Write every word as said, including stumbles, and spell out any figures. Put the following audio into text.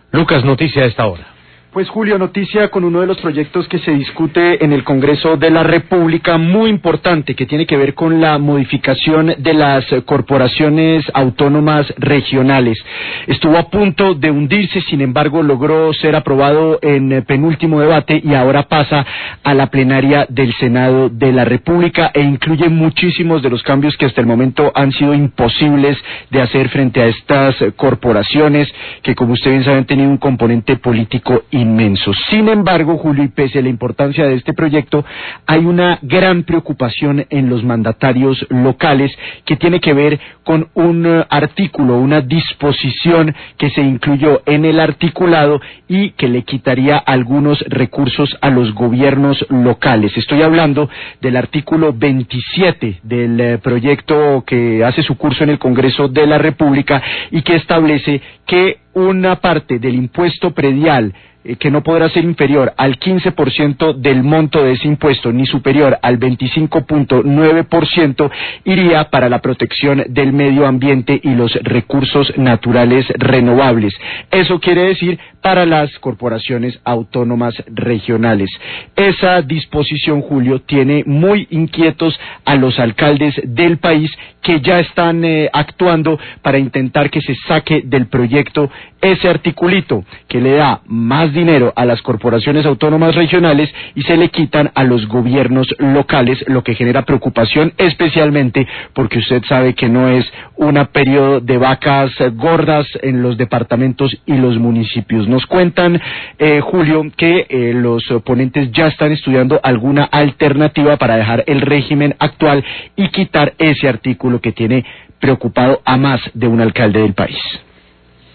Lucas, noticia a esta hora. Pues Julio, noticia con uno de los proyectos que se discute en el Congreso de la República, muy importante, que tiene que ver con la modificación de las corporaciones autónomas regionales. Estuvo a punto de hundirse, sin embargo logró ser aprobado en penúltimo debate y ahora pasa a la plenaria del Senado de la República e incluye muchísimos de los cambios que hasta el momento han sido imposibles de hacer frente a estas corporaciones que, como usted bien sabe, han tenido un componente político inmenso. Sin embargo, Julio, y pese a la importancia de este proyecto, hay una gran preocupación en los mandatarios locales que tiene que ver con un uh, artículo, una disposición que se incluyó en el articulado y que le quitaría algunos recursos a los gobiernos locales. Estoy hablando del artículo veintisiete del uh, proyecto que hace su curso en el Congreso de la República y que establece que una parte del impuesto predial que no podrá ser inferior al quince por ciento del monto de ese impuesto, ni superior al veinticinco punto nueve por ciento, iría para la protección del medio ambiente y los recursos naturales renovables. Eso quiere decir para las corporaciones autónomas regionales. Esa disposición, Julio, tiene muy inquietos a los alcaldes del país que ya están eh, actuando para intentar que se saque del proyecto ese articulito que le da más dinero a las corporaciones autónomas regionales y se le quitan a los gobiernos locales, lo que genera preocupación, especialmente porque usted sabe que no es un periodo de vacas gordas en los departamentos y los municipios. Nos cuentan, eh, Julio, que eh, los oponentes ya están estudiando alguna alternativa para dejar el régimen actual y quitar ese artículo que tiene preocupado a más de un alcalde del país.